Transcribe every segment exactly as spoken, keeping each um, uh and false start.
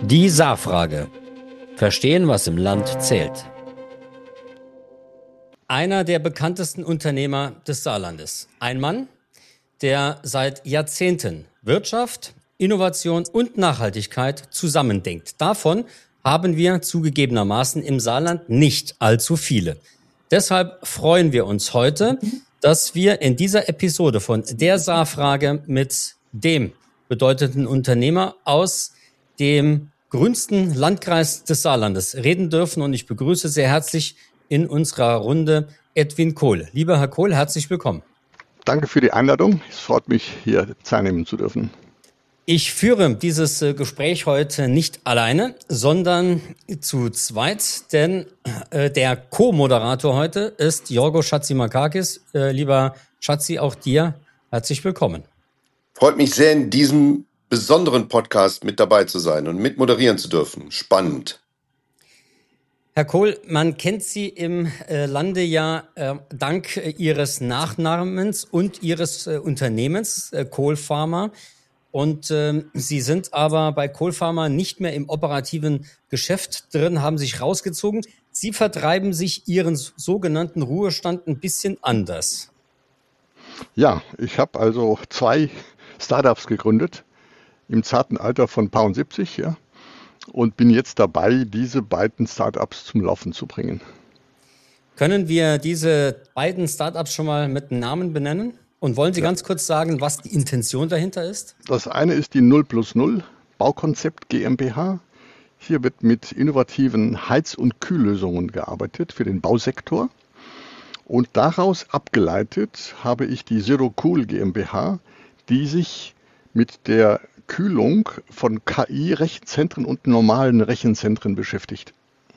Die Saarfrage. Verstehen, was im Land zählt. Einer der bekanntesten Unternehmer des Saarlandes. Ein Mann, der seit Jahrzehnten Wirtschaft, Innovation und Nachhaltigkeit zusammendenkt. Davon haben wir zugegebenermaßen im Saarland nicht allzu viele. Deshalb freuen wir uns heute, dass wir in dieser Episode von der Saarfrage mit dem bedeutenden Unternehmer aus dem grünsten Landkreis des Saarlandes reden dürfen. Und ich begrüße sehr herzlich in unserer Runde Edwin Kohl. Lieber Herr Kohl, herzlich willkommen. Danke für die Einladung. Es freut mich, hier teilnehmen zu dürfen. Ich führe dieses Gespräch heute nicht alleine, sondern zu zweit, denn äh, der Co-Moderator heute ist Jorgo Chatzimarkakis. Äh, lieber Chatzi, auch dir herzlich willkommen. Freut mich sehr, in diesem besonderen Podcast mit dabei zu sein und mit moderieren zu dürfen. Spannend. Herr Kohl, man kennt Sie im äh, Lande ja äh, dank äh, Ihres Nachnamens und Ihres äh, Unternehmens äh, Kohl Pharma. Und äh, Sie sind aber bei Kohl Pharma nicht mehr im operativen Geschäft drin, haben sich rausgezogen. Sie vertreiben sich Ihren sogenannten Ruhestand ein bisschen anders. Ja, ich habe also zwei Startups gegründet, im zarten Alter von paar siebzig, ja, und bin jetzt dabei, diese beiden Startups zum Laufen zu bringen. Können wir diese beiden Startups schon mal mit Namen benennen? Und wollen Sie ja. ganz kurz sagen, was die Intention dahinter ist? Das eine ist die null plus null Baukonzept GmbH. Hier wird mit innovativen Heiz- und Kühllösungen gearbeitet für den Bausektor. Und daraus abgeleitet habe ich die Zero Cool GmbH, die sich mit der Kühlung von K I-Rechenzentren und normalen Rechenzentren beschäftigt.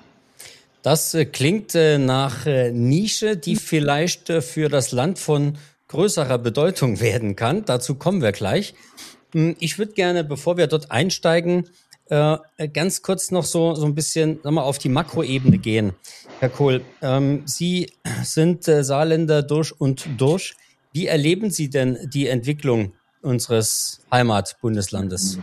Das äh, klingt äh, nach äh, Nische, die vielleicht äh, für das Land von größerer Bedeutung werden kann. Dazu kommen wir gleich. Ich würde gerne, bevor wir dort einsteigen, äh, ganz kurz noch so, so ein bisschen sagen wir, auf die Makroebene gehen. Herr Kohl, ähm, Sie sind äh, Saarländer durch und durch. Wie erleben Sie denn die Entwicklung unseres Heimatbundeslandes?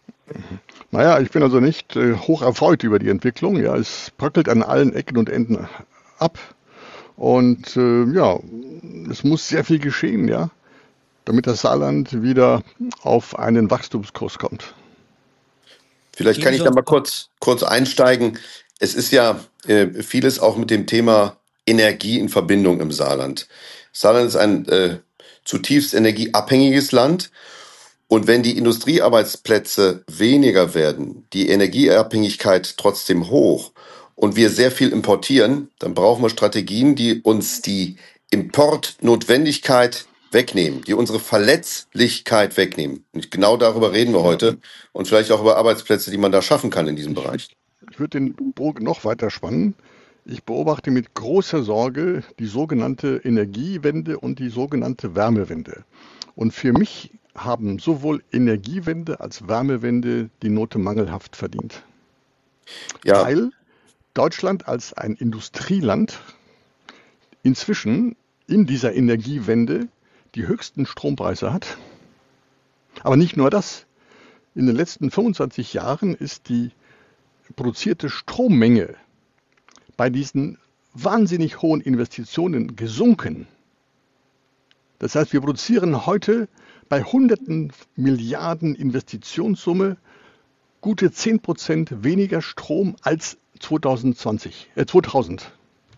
Naja, ich bin also nicht äh, hoch erfreut über die Entwicklung. Ja, es bröckelt an allen Ecken und Enden ab. Und äh, ja, es muss sehr viel geschehen, ja, damit das Saarland wieder auf einen Wachstumskurs kommt. Vielleicht kann ich da mal kurz, kurz einsteigen. Es ist ja äh, vieles auch mit dem Thema Energie in Verbindung im Saarland. Saarland ist ein äh, zutiefst energieabhängiges Land. Und wenn die Industriearbeitsplätze weniger werden, die Energieabhängigkeit trotzdem hoch und wir sehr viel importieren, dann brauchen wir Strategien, die uns die Importnotwendigkeit wegnehmen, die unsere Verletzlichkeit wegnehmen. Und genau darüber reden wir heute und vielleicht auch über Arbeitsplätze, die man da schaffen kann in diesem Bereich. Ich würde den Bogen noch weiter spannen. Ich beobachte mit großer Sorge die sogenannte Energiewende und die sogenannte Wärmewende. Und für mich haben sowohl Energiewende als Wärmewende die Note mangelhaft verdient. Ja. Weil Deutschland als ein Industrieland inzwischen in dieser Energiewende die höchsten Strompreise hat. Aber nicht nur das. In den letzten fünfundzwanzig Jahren ist die produzierte Strommenge bei diesen wahnsinnig hohen Investitionen gesunken. Das heißt, wir produzieren heute bei hunderten Milliarden Investitionssumme gute zehn Prozent weniger Strom als zweitausendzwanzig, äh zweitausend.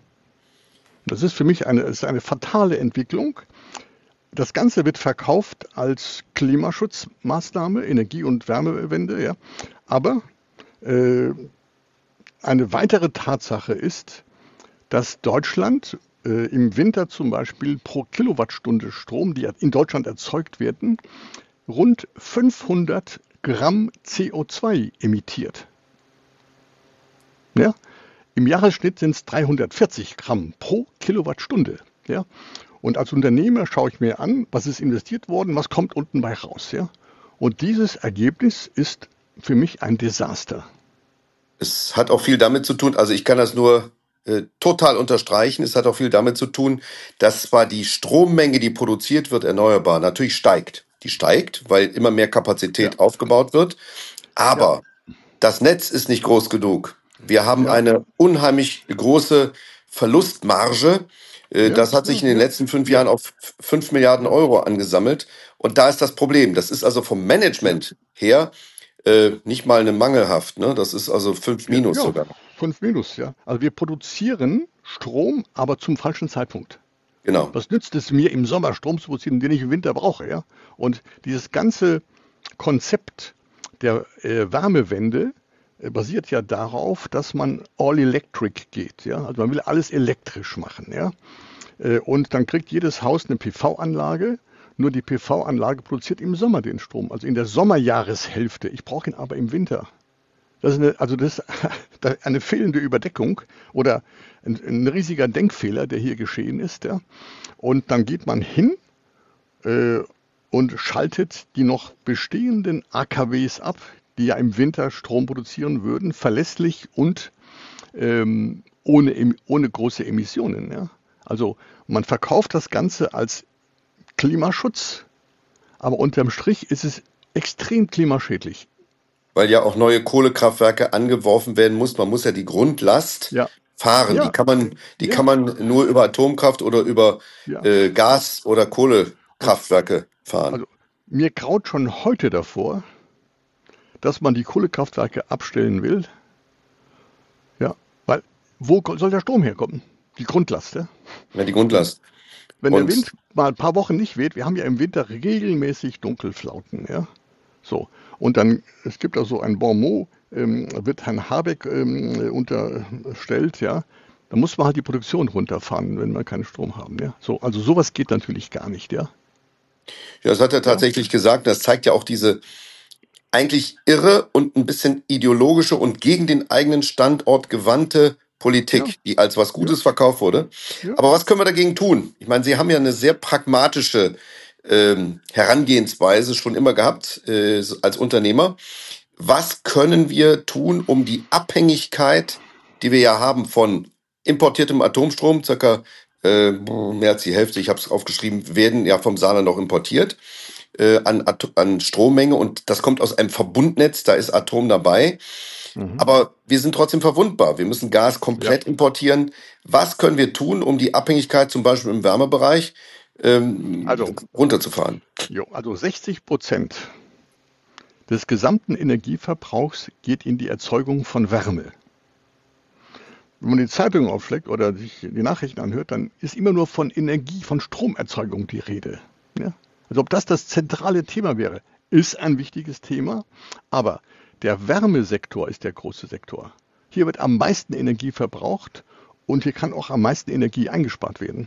Das ist für mich eine, ist eine fatale Entwicklung. Das Ganze wird verkauft als Klimaschutzmaßnahme, Energie- und Wärmewende. Ja. Aber äh, eine weitere Tatsache ist, dass Deutschland äh, im Winter zum Beispiel pro Kilowattstunde Strom, die in Deutschland erzeugt werden, rund fünfhundert Gramm C O zwei emittiert. Ja? Im Jahresschnitt sind es dreihundertvierzig Gramm pro Kilowattstunde. Ja? Und als Unternehmer schaue ich mir an, was ist investiert worden, was kommt unten bei raus. Ja? Und dieses Ergebnis ist für mich ein Desaster. Es hat auch viel damit zu tun, also ich kann das nur äh, total unterstreichen, es hat auch viel damit zu tun, dass zwar die Strommenge, die produziert wird, erneuerbar, natürlich steigt. Die steigt, weil immer mehr Kapazität ja. aufgebaut wird. Aber ja. Das Netz ist nicht groß genug. Wir haben Ja, eine unheimlich große Verlustmarge. Äh, ja, Das hat sich ja, in den ja, letzten fünf ja, Jahren auf fünf Milliarden ja, Euro angesammelt. Und da ist das Problem. Das ist also vom ja, Management her äh, nicht mal eine mangelhaft. Ne? Das ist also fünf ja, minus ja, sogar. fünf Minus, ja. Also wir produzieren Strom, aber zum falschen Zeitpunkt. Genau. Was nützt es mir, im Sommer Strom zu produzieren, den ich im Winter brauche, ja? Und dieses ganze Konzept der äh, Wärmewende äh, basiert ja darauf, dass man all electric geht, ja? Also man will alles elektrisch machen, ja? Äh, und dann kriegt jedes Haus eine P V-Anlage. Nur die P V-Anlage produziert im Sommer den Strom, also in der Sommerjahreshälfte. Ich brauche ihn aber im Winter. Das ist eine, also das ist eine fehlende Überdeckung oder ein, ein riesiger Denkfehler, der hier geschehen ist. Ja. Und dann geht man hin äh, und schaltet die noch bestehenden A K Ws ab, die ja im Winter Strom produzieren würden, verlässlich und ähm, ohne, ohne große Emissionen. Ja. Also man verkauft das Ganze als Klimaschutz, aber unterm Strich ist es extrem klimaschädlich. Weil ja auch neue Kohlekraftwerke angeworfen werden muss. Man muss ja die Grundlast Ja, fahren. Die ja, kann man, die kann ja, man nur über Atomkraft oder über ja. äh, Gas- oder Und Kohlekraftwerke fahren. also mir graut schon heute davor, dass man die Kohlekraftwerke abstellen will. Ja, weil wo soll der Strom herkommen? Die Grundlast. Ja? Ja, die Grundlast. Wenn der Und Wind mal ein paar Wochen nicht weht, wir haben ja im Winter regelmäßig Dunkelflauten. Ja? So. Und dann, es gibt auch so ein Bonmot, ähm, wird Herrn Habeck ähm, unterstellt, ja. Da muss man halt die Produktion runterfahren, wenn wir keinen Strom haben, ja. So, also sowas geht natürlich gar nicht, ja. ja, das hat er Ja, tatsächlich gesagt. Das zeigt ja auch diese eigentlich irre und ein bisschen ideologische und gegen den eigenen Standort gewandte ja, Politik, die als was ja, Gutes verkauft wurde. ja. Aber was können wir dagegen tun? Ich meine, Sie haben ja eine sehr pragmatische ähm, Herangehensweise schon immer gehabt äh, als Unternehmer. Was können wir tun, um die Abhängigkeit, die wir ja haben von importiertem Atomstrom, circa äh, mehr als die Hälfte, ich habe es aufgeschrieben, werden ja vom Saarland auch importiert, äh, an, an Strommenge, und das kommt aus einem Verbundnetz, da ist Atom dabei. Mhm. Aber wir sind trotzdem verwundbar. Wir müssen Gas Ja, komplett importieren. Was können wir tun, um die Abhängigkeit zum Beispiel im Wärmebereich ähm, also, runterzufahren? jo, also sechzig Prozent des gesamten Energieverbrauchs geht in die Erzeugung von Wärme. Wenn man die Zeitung aufschlägt oder sich die Nachrichten anhört, dann ist immer nur von Energie, von Stromerzeugung die Rede. Ja? Also ob das das zentrale Thema wäre, ist ein wichtiges Thema, aber der Wärmesektor ist der große Sektor. Hier wird am meisten Energie verbraucht und hier kann auch am meisten Energie eingespart werden.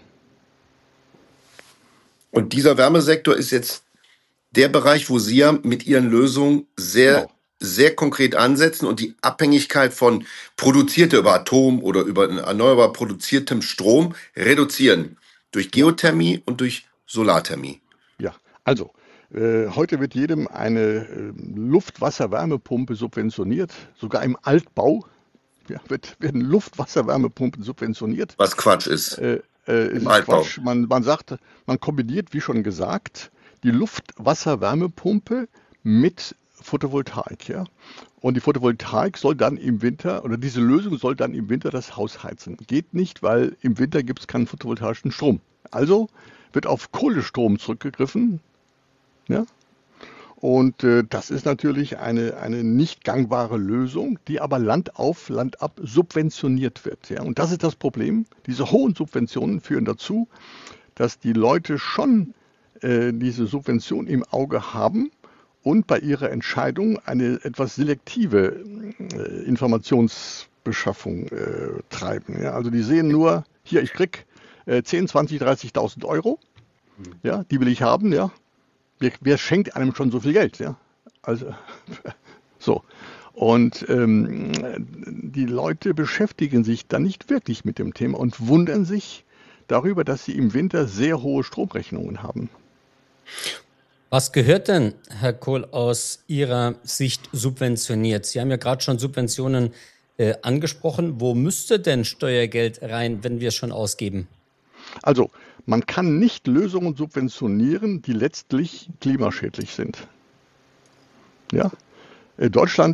Und dieser Wärmesektor ist jetzt der Bereich, wo Sie ja mit Ihren Lösungen sehr, Genau. sehr konkret ansetzen und die Abhängigkeit von produzierter über Atom oder über erneuerbar produziertem Strom reduzieren. Durch Ja, Geothermie und durch Solarthermie. ja. Also, äh, heute wird jedem eine äh, Luft-Wasser-Wärmepumpe subventioniert, sogar im Altbau. Ja, wird, werden Luft-Wasser-Wärmepumpen subventioniert. Was Quatsch ist. Äh, äh, es Im ist Altbau. Quatsch. Man, man sagt, man kombiniert, wie schon gesagt, die Luft-Wasser-Wärmepumpe mit Photovoltaik. Ja? Und die Photovoltaik soll dann im Winter, oder diese Lösung soll dann im Winter das Haus heizen. Geht nicht, weil im Winter gibt es keinen photovoltaischen Strom. Also wird auf Kohlestrom zurückgegriffen. Ja? Und äh, das ist natürlich eine, eine nicht gangbare Lösung, die aber Land auf, Land ab subventioniert wird. Ja? Und das ist das Problem. Diese hohen Subventionen führen dazu, dass die Leute schon äh, diese Subvention im Auge haben und bei ihrer Entscheidung eine etwas selektive äh, Informationsbeschaffung äh, treiben. Ja? Also die sehen nur, hier, ich krieg äh, zehn, zwanzig, dreißigtausend Euro, ja, die will ich haben, ja. Wer, wer schenkt einem schon so viel Geld, ja? Also, so. Und ähm, die Leute beschäftigen sich dann nicht wirklich mit dem Thema und wundern sich darüber, dass sie im Winter sehr hohe Stromrechnungen haben. Was gehört denn, Herr Kohl, aus Ihrer Sicht subventioniert? Sie haben ja gerade schon Subventionen äh, angesprochen. Wo müsste denn Steuergeld rein, wenn wir es schon ausgeben? Also, man kann nicht Lösungen subventionieren, die letztlich klimaschädlich sind. Ja? Deutschland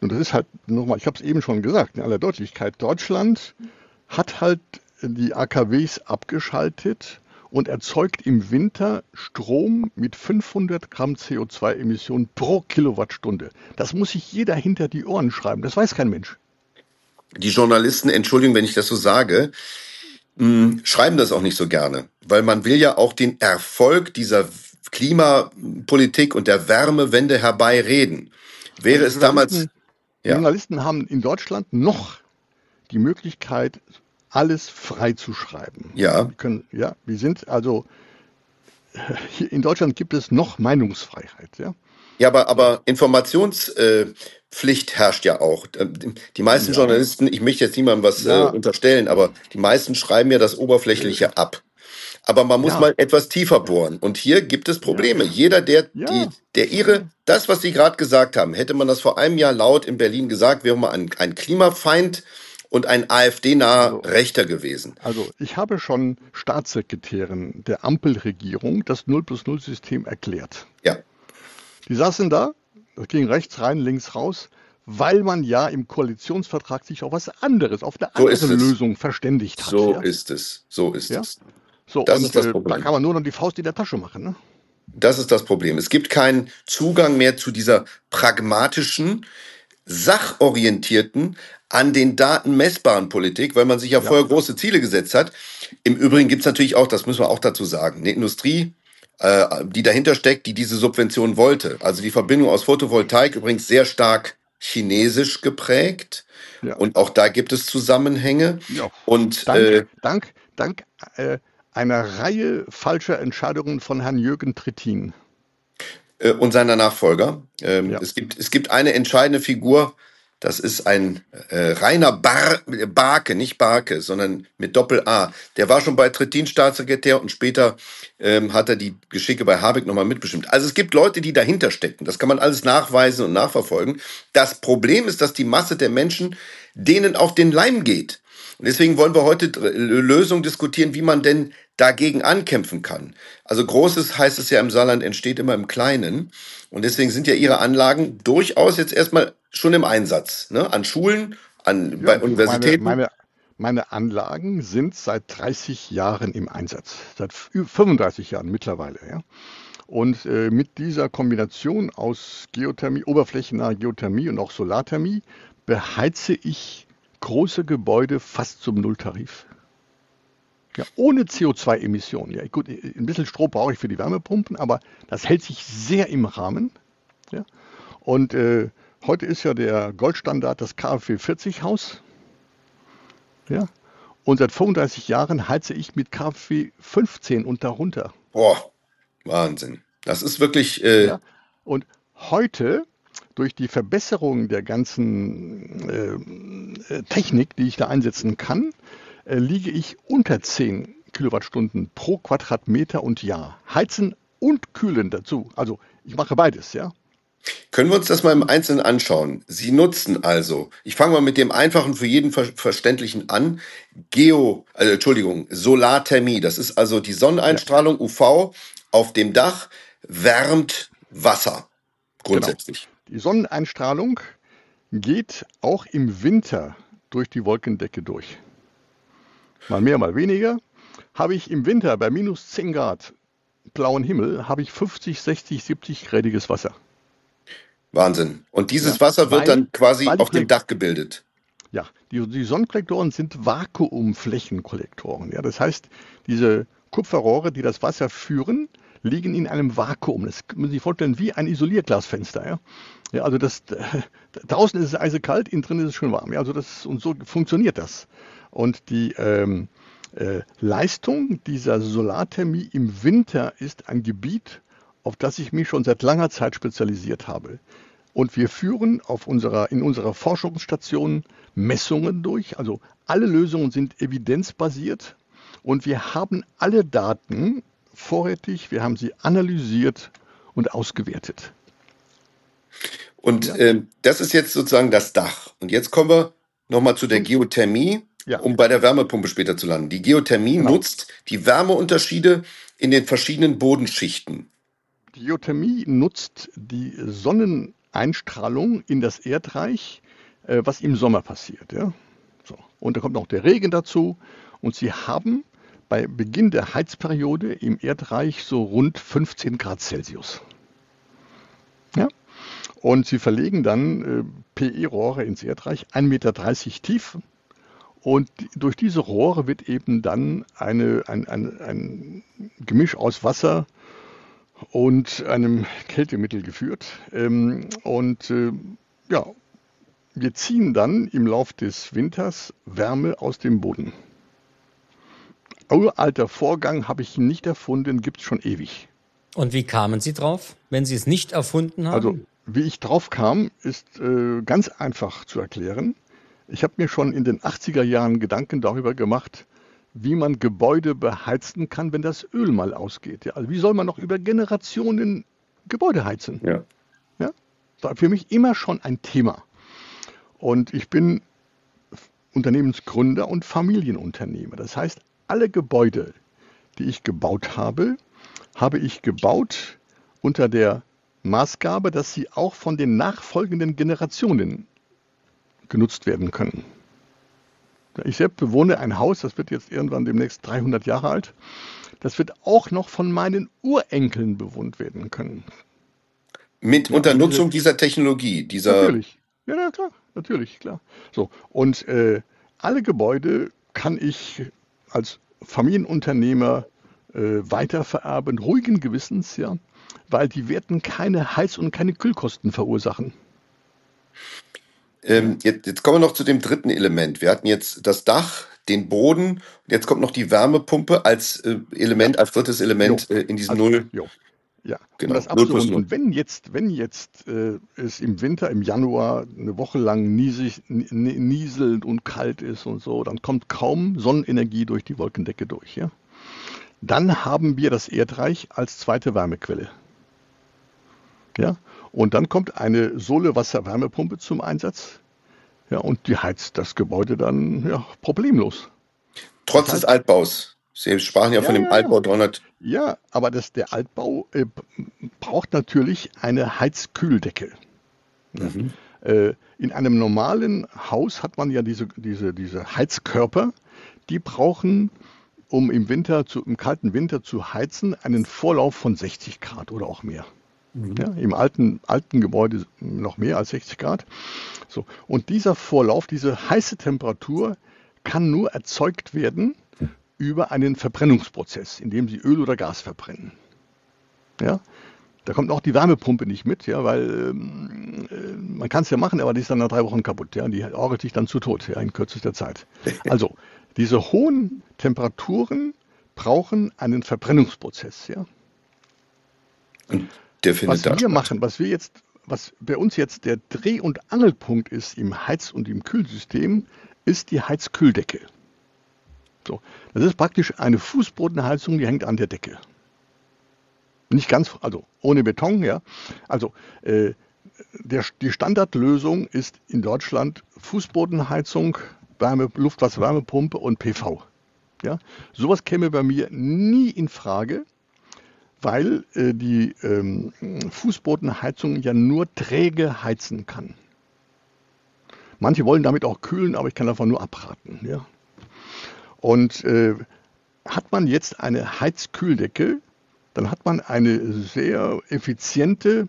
Und das ist halt, nochmal, ich habe es eben schon gesagt, in aller Deutlichkeit, Deutschland hat halt die A K Ws abgeschaltet und erzeugt im Winter Strom mit fünfhundert Gramm C O zwei Emissionen pro Kilowattstunde. Das muss sich jeder hinter die Ohren schreiben, das weiß kein Mensch. Die Journalisten, Entschuldigung, wenn ich das so sage, mh, schreiben das auch nicht so gerne, weil man will ja auch den Erfolg dieser Klimapolitik und der Wärmewende herbeireden. Wäre es damals... Die Journalisten haben in Deutschland noch die Möglichkeit, alles frei zu schreiben. Ja. Wir können, ja, wir sind also, hier in Deutschland gibt es noch Meinungsfreiheit. Ja, ja aber, aber Informationspflicht herrscht ja auch. Die meisten ja. Journalisten, ich möchte jetzt niemandem was ja. äh, unterstellen, aber die meisten schreiben ja das Oberflächliche ja. ab. Aber man muss ja. mal etwas tiefer bohren. Und hier gibt es Probleme. Ja. Jeder, der, ja. die, der ihre, das, was Sie gerade gesagt haben, hätte man das vor einem Jahr laut in Berlin gesagt, wäre man ein, ein Klimafeind und ein AfD-naher also, Rechter gewesen. Also ich habe schon Staatssekretären der Ampelregierung das null plus null System erklärt. Ja. Die saßen da, das ging rechts rein, links raus, weil man ja im Koalitionsvertrag sich auf was anderes, auf eine andere so Lösung verständigt hat. So ja? ist es. So ist ja? es. So, das und ist das äh, Problem. Da kann man nur noch die Faust in der Tasche machen. Ne? Das ist das Problem. Es gibt keinen Zugang mehr zu dieser pragmatischen, sachorientierten, an den Daten messbaren Politik, weil man sich ja, ja. vorher große Ziele gesetzt hat. Im Übrigen gibt es natürlich auch, das müssen wir auch dazu sagen, eine Industrie, äh, die dahinter steckt, die diese Subvention wollte. Also die Verbindung aus Photovoltaik übrigens sehr stark chinesisch geprägt. Ja. Und auch da gibt es Zusammenhänge. Ja. Und dank, äh, dank, dank äh, einer Reihe falscher Entscheidungen von Herrn Jürgen Trittin. Äh, und seiner Nachfolger. Ähm, ja. es, gibt, es gibt eine entscheidende Figur, das ist ein äh, Rainer Bar Barke, nicht Barke, sondern mit Doppel-A. Der war schon bei Trittin Staatssekretär und später ähm, hat er die Geschicke bei Habeck nochmal mitbestimmt. Also es gibt Leute, die dahinter stecken. Das kann man alles nachweisen und nachverfolgen. Das Problem ist, dass die Masse der Menschen denen auf den Leim geht. Und deswegen wollen wir heute Lösungen diskutieren, wie man denn dagegen ankämpfen kann. Also Großes, heißt es ja im Saarland, entsteht immer im Kleinen. Und deswegen sind ja Ihre Anlagen durchaus jetzt erstmal schon im Einsatz. Ne? An Schulen, an ja, bei Universitäten. Meine, meine, meine Anlagen sind seit dreißig Jahren im Einsatz. Seit fünfunddreißig Jahren mittlerweile. Ja? Und äh, mit dieser Kombination aus Geothermie, oberflächennaher Geothermie und auch Solarthermie beheize ich große Gebäude fast zum Nulltarif. Ja, ohne C O zwei Emissionen. Ja, gut, ein bisschen Strom brauche ich für die Wärmepumpen, aber das hält sich sehr im Rahmen. Ja. Und äh, heute ist ja der Goldstandard das K f W vierzig Haus. Ja. Und seit fünfunddreißig Jahren heize ich mit K f W fünfzehn und darunter. Boah, Wahnsinn. Das ist wirklich... Äh ja. Und heute, durch die Verbesserung der ganzen äh, Technik, die ich da einsetzen kann, äh, liege ich unter zehn Kilowattstunden pro Quadratmeter und Jahr. Heizen und Kühlen dazu. Also ich mache beides, ja. Können wir uns das mal im Einzelnen anschauen? Sie nutzen also, ich fange mal mit dem einfachen, für jeden ver verständlichen an, Geo, also, Entschuldigung, Solarthermie. Das ist also die Sonneneinstrahlung, ja. U V, auf dem Dach, wärmt Wasser, grundsätzlich. Genau. Die Sonneneinstrahlung geht auch im Winter durch die Wolkendecke durch. Mal mehr, mal weniger. Habe ich im Winter bei minus zehn Grad blauen Himmel, habe ich fünfzig, sechzig, siebzig gradiges Wasser. Wahnsinn. Und dieses ja, Wasser wird weil, dann quasi auf dem Dach gebildet. Ja, die, die Sonnenkollektoren sind Vakuumflächenkollektoren. Ja, das heißt, diese Kupferrohre, die das Wasser führen, liegen in einem Vakuum. Das muss man sich vorstellen wie ein Isolierglasfenster. Ja, ja also das, draußen ist es eisekalt, innen drin ist es schön warm. Ja, also das, und so funktioniert das. Und die ähm, äh, Leistung dieser Solarthermie im Winter ist ein Gebiet, auf das ich mich schon seit langer Zeit spezialisiert habe. Und wir führen auf unserer, in unserer Forschungsstation Messungen durch. Also alle Lösungen sind evidenzbasiert und wir haben alle Daten vorrätig, wir haben sie analysiert und ausgewertet. Und ja. äh, das ist jetzt sozusagen das Dach. Und jetzt kommen wir nochmal zu der Geothermie, ja. um bei der Wärmepumpe später zu landen. Die Geothermie genau. nutzt die Wärmeunterschiede in den verschiedenen Bodenschichten. Die Geothermie nutzt die Sonnen Einstrahlung in das Erdreich, äh, was im Sommer passiert. Ja? So. Und da kommt noch der Regen dazu. Und Sie haben bei Beginn der Heizperiode im Erdreich so rund fünfzehn Grad Celsius. Ja? Und Sie verlegen dann äh, P E-Rohre ins Erdreich, ein Meter dreißig tief. Und durch diese Rohre wird eben dann eine, ein, ein, ein Gemisch aus Wasser und einem Kältemittel geführt. Ähm, und äh, ja, wir ziehen dann im Lauf des Winters Wärme aus dem Boden. Uralter Vorgang, habe ich nicht erfunden, gibt es schon ewig. Und wie kamen Sie drauf, wenn Sie es nicht erfunden haben? Also, wie ich drauf kam, ist äh, ganz einfach zu erklären. Ich habe mir schon in den achtziger Jahren Gedanken darüber gemacht, wie man Gebäude beheizen kann, wenn das Öl mal ausgeht. Ja, also wie soll man noch über Generationen Gebäude heizen? Ja. Ja, war für mich immer schon ein Thema. Und ich bin Unternehmensgründer und Familienunternehmer. Das heißt, alle Gebäude, die ich gebaut habe, habe ich gebaut unter der Maßgabe, dass sie auch von den nachfolgenden Generationen genutzt werden können. Ich selbst bewohne ein Haus, das wird jetzt irgendwann demnächst dreihundert Jahre alt. Das wird auch noch von meinen Urenkeln bewohnt werden können. Mit Ja, unter und Nutzung diese, dieser Technologie, dieser. natürlich. Ja, ja, klar, natürlich, klar. So, und äh, alle Gebäude kann ich als Familienunternehmer äh, weitervererben, ruhigen Gewissens, ja, weil die werden keine Heiz- und keine Kühlkosten verursachen. Ähm, jetzt, jetzt kommen wir noch zu dem dritten Element. Wir hatten jetzt das Dach, den Boden, und jetzt kommt noch die Wärmepumpe als äh, Element, Ja, als drittes jo, Element äh, in diesem also, Null, jo, ja, um genau, das null plus null. abzurunden, wenn jetzt, wenn jetzt äh, es im Winter, im Januar eine Woche lang niesig, n- n- nieselnd und kalt ist und so, dann kommt kaum Sonnenenergie durch die Wolkendecke durch, ja. Dann haben wir das Erdreich als zweite Wärmequelle, ja. Und dann kommt eine Sohle-Wasser-Wärmepumpe zum Einsatz, ja, und die heizt das Gebäude dann ja, problemlos. Das Trotz des heißt, Altbaus. Sie sprachen ja von ja, dem ja, ja. Altbau dreihundert. Ja, aber das, der Altbau äh, braucht natürlich eine Heizkühldecke. Ja. Mhm. Äh, in einem normalen Haus hat man ja diese, diese, diese Heizkörper, die brauchen, um im Winter zu, im kalten Winter zu heizen, einen Vorlauf von sechzig Grad oder auch mehr. Mhm. Ja, im alten, alten Gebäude noch mehr als sechzig Grad. So. Und dieser Vorlauf, diese heiße Temperatur, kann nur erzeugt werden über einen Verbrennungsprozess, indem sie Öl oder Gas verbrennen. Ja? Da kommt auch die Wärmepumpe nicht mit, ja, weil ähm, äh, man kann es ja machen, aber die ist dann nach drei Wochen kaputt. Ja, die orgelt sich dann zu Tod, ja, in kürzester Zeit. Also, diese hohen Temperaturen brauchen einen Verbrennungsprozess. Ja. Und der findet Was da wir statt. machen, was wir jetzt, was bei uns jetzt der Dreh- und Angelpunkt ist im Heiz- und im Kühlsystem, ist die Heizkühldecke. So, das ist praktisch eine Fußbodenheizung, die hängt an der Decke. Nicht ganz, also ohne Beton, ja. Also äh, der, die Standardlösung ist in Deutschland Fußbodenheizung, Wärme, Luftwasserwärmepumpe und P V. Ja. Sowas käme bei mir nie in Frage, weil äh, die ähm, Fußbodenheizung ja nur träge heizen kann. Manche wollen damit auch kühlen, aber ich kann davon nur abraten. Ja. Und äh, hat man jetzt eine Heizkühldecke, dann hat man eine sehr effiziente,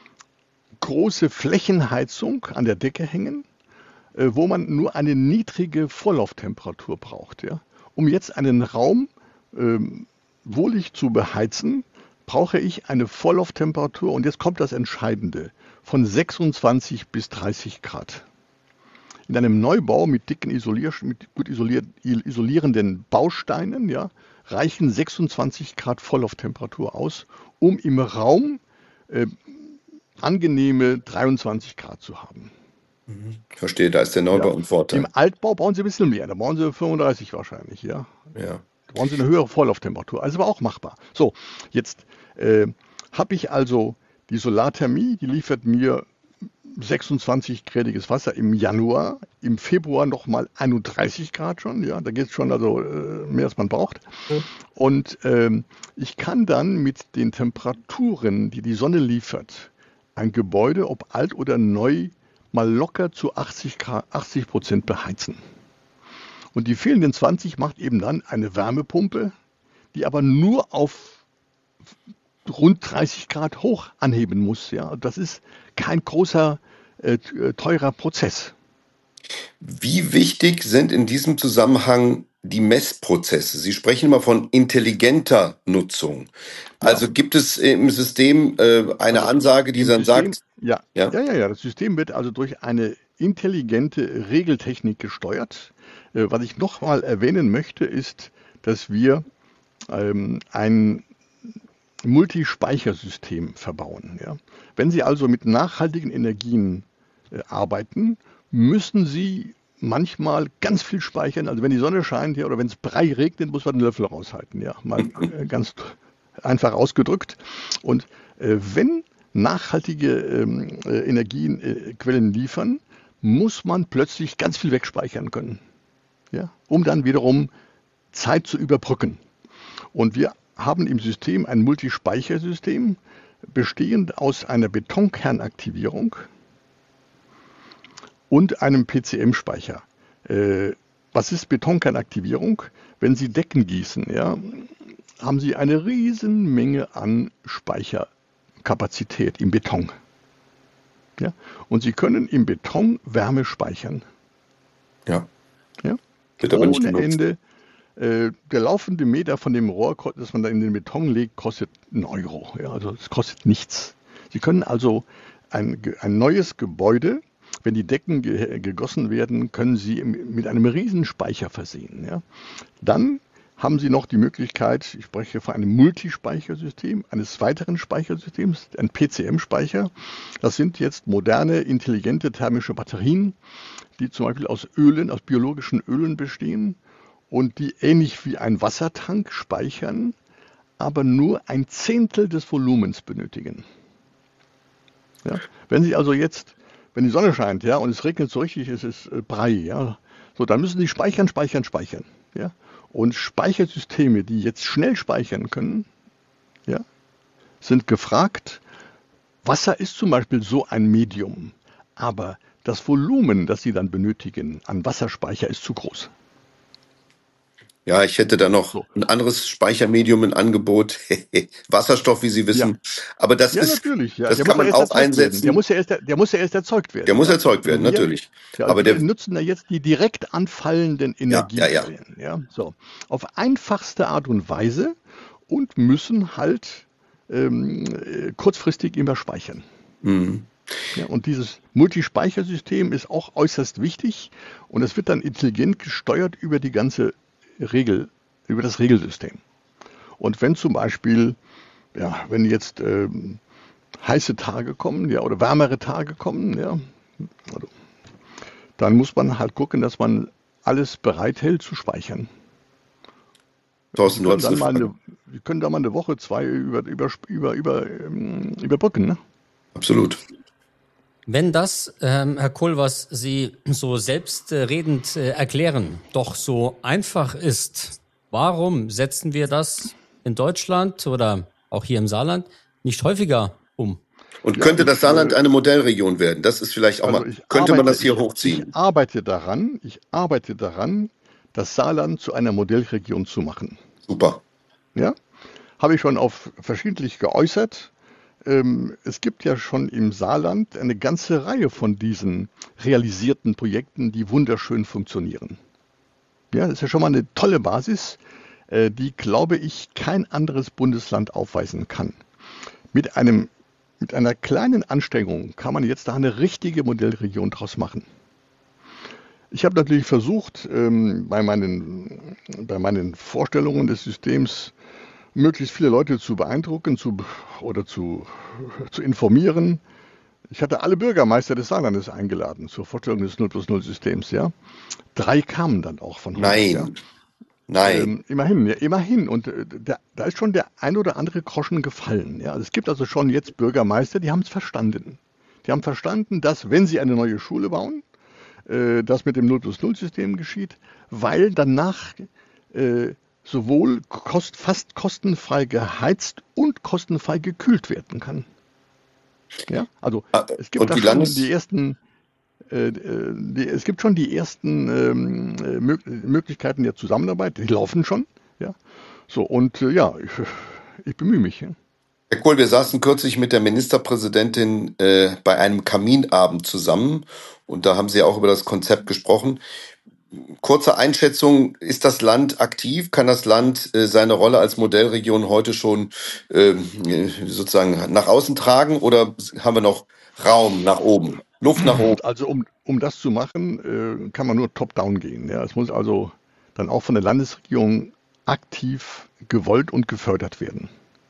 große Flächenheizung an der Decke hängen, äh, wo man nur eine niedrige Vorlauftemperatur braucht. Ja. Um jetzt einen Raum ähm, wohlig zu beheizen, brauche ich eine Vorlauftemperatur, und jetzt kommt das Entscheidende, von sechsundzwanzig bis dreißig Grad. In einem Neubau mit dicken Isolier, mit gut isolier, isolierenden Bausteinen, ja, reichen sechsundzwanzig Grad Vorlauftemperatur aus, um im Raum äh, angenehme dreiundzwanzig Grad zu haben. Verstehe, da ist der Neubau Ja. ein Im Vorteil. Altbau brauchen Sie ein bisschen mehr, da brauchen Sie fünfunddreißig wahrscheinlich, ja. Ja. Da brauchen Sie eine höhere Vorlauftemperatur, also aber auch machbar. So, jetzt äh, habe ich also die Solarthermie, die liefert mir sechsundzwanzig-gradiges Wasser im Januar, im Februar nochmal einunddreißig Grad schon, ja, da geht es schon also äh, mehr als man braucht. Und ähm, ich kann dann mit den Temperaturen, die die Sonne liefert, ein Gebäude, ob alt oder neu, mal locker zu achtzig Prozent beheizen. Und die fehlenden zwanzig macht eben dann eine Wärmepumpe, die aber nur auf rund dreißig Grad hoch anheben muss. Ja, das ist kein großer, äh, teurer Prozess. Wie wichtig sind in diesem Zusammenhang die Messprozesse? Sie sprechen immer von intelligenter Nutzung. Also Ja. gibt es im System äh, eine Also Ansage, die im dann System, sagt, ja, ja, ja, ja, ja, das System wird also durch eine intelligente Regeltechnik gesteuert. Äh, was ich nochmal erwähnen möchte, ist, dass wir ähm, ein Multispeichersystem verbauen. Ja. Wenn Sie also mit nachhaltigen Energien äh, arbeiten, müssen Sie manchmal ganz viel speichern. Also wenn die Sonne scheint, ja, oder wenn es Brei regnet, muss man den Löffel raushalten. Ja, mal äh, ganz einfach ausgedrückt. Und äh, wenn nachhaltige ähm, äh, Energiequellen liefern, muss man plötzlich ganz viel wegspeichern können, ja, um dann wiederum Zeit zu überbrücken. Und wir haben im System ein Multispeichersystem, bestehend aus einer Betonkernaktivierung und einem P C M-Speicher. Äh, was ist Betonkernaktivierung? Wenn Sie Decken gießen, ja, haben Sie eine Riesenmenge an Speicherkapazität im Beton. Ja? Und Sie können im Beton Wärme speichern. ja, Ja? wird aber nicht Ohne genutzt. Ende. Äh, der laufende Meter von dem Rohr, das man da in den Beton legt, kostet einen Euro. Ja? Also es kostet nichts. Sie können also ein, ein neues Gebäude, wenn die Decken ge gegossen werden, können Sie mit einem riesen Speicher versehen. Ja? Dann haben Sie noch die Möglichkeit, ich spreche von einem Multispeichersystem, eines weiteren Speichersystems, ein P C M-Speicher. Das sind jetzt moderne, intelligente thermische Batterien, die zum Beispiel aus Ölen, aus biologischen Ölen bestehen und die ähnlich wie ein Wassertank speichern, aber nur ein Zehntel des Volumens benötigen. Ja? Wenn Sie also jetzt, wenn die Sonne scheint, ja, und es regnet so richtig, es ist äh, Brei, ja, so, dann müssen Sie speichern, speichern, speichern. Ja? Und Speichersysteme, die jetzt schnell speichern können, ja, sind gefragt. Wasser ist zum Beispiel so ein Medium, aber das Volumen, das Sie dann benötigen an Wasserspeicher, ist zu groß. Ja, ich hätte da noch So. ein anderes Speichermedium im Angebot. Wasserstoff, wie Sie Ja, wissen. Aber das ja, ist, natürlich. Ja, das der kann muss ja man erst auch erzeugt werden. Der einsetzen. muss ja erst, der muss ja erst erzeugt Der werden. muss Ja, erzeugt werden, und wir, natürlich. ja, Aber wir der, nutzen ja jetzt die direkt anfallenden ja, ja, ja. Energiequellen. Ja, so auf einfachste Art und Weise und müssen halt ähm, äh, kurzfristig immer speichern. Mhm. Ja, und dieses Multispeichersystem ist auch äußerst wichtig und es wird dann intelligent gesteuert über die ganze Regel, über das Regelsystem. Und wenn zum Beispiel, ja, wenn jetzt ähm, heiße Tage kommen, ja, oder wärmere Tage kommen, ja, also, dann muss man halt gucken, dass man alles bereithält zu speichern. Sie Thorsten, du können hast dann eine mal Frage. eine, Sie können da mal eine Woche, zwei über, über, über, über, ähm, überbrücken, ne? Absolut. Wenn das, ähm, Herr Kohl, was Sie so selbstredend äh, erklären, doch so einfach ist, warum setzen wir das in Deutschland oder auch hier im Saarland nicht häufiger um? Und Ja, könnte das ich, Saarland äh, eine Modellregion werden? Das ist vielleicht auch also mal, ich könnte man arbeite, das hier ich, ich hochziehen? arbeite daran, ich arbeite daran, das Saarland zu einer Modellregion zu machen. Super. Ja, habe ich schon auf verschiedentlich geäußert. Ähm, es gibt ja schon im Saarland eine ganze Reihe von diesen realisierten Projekten, die wunderschön funktionieren. Ja, das ist ja schon mal eine tolle Basis, äh, die, glaube ich, kein anderes Bundesland aufweisen kann. Mit einem, mit einer kleinen Anstrengung kann man jetzt da eine richtige Modellregion draus machen. Ich habe natürlich versucht, ähm, bei meinen, bei meinen Vorstellungen des Systems möglichst viele Leute zu beeindrucken zu, oder zu, zu informieren. Ich hatte alle Bürgermeister des Saarlandes eingeladen zur Vorstellung des null plus null Systems. Ja. Drei kamen dann auch von hundert. Ja. Nein, nein. Ähm, immerhin, ja, immerhin. Und äh, da, da ist schon der ein oder andere Groschen gefallen. Ja. Also es gibt also schon jetzt Bürgermeister, die haben es verstanden. Die haben verstanden, dass wenn sie eine neue Schule bauen, äh, das mit dem null plus null System geschieht, weil danach äh, sowohl kost, fast kostenfrei geheizt und kostenfrei gekühlt werden kann. Ja, also Ah, es gibt Und da die schon die Landes... ersten, äh, äh, die, es gibt schon die ersten ähm, äh, Mög Möglichkeiten der Zusammenarbeit, die laufen schon. Ja, so und äh, ja, ich, ich bemühe mich. Ja. Herr Kohl, wir saßen kürzlich mit der Ministerpräsidentin äh, bei einem Kaminabend zusammen und da haben Sie auch über das Konzept gesprochen. Kurze Einschätzung, ist das Land aktiv? Kann das Land äh, seine Rolle als Modellregion heute schon ähm, äh, sozusagen nach außen tragen oder haben wir noch Raum nach oben, Luft nach oben? Also um, um das zu machen, äh, kann man nur top-down gehen. Ja. Es muss also dann auch von der Landesregierung aktiv gewollt und gefördert werden.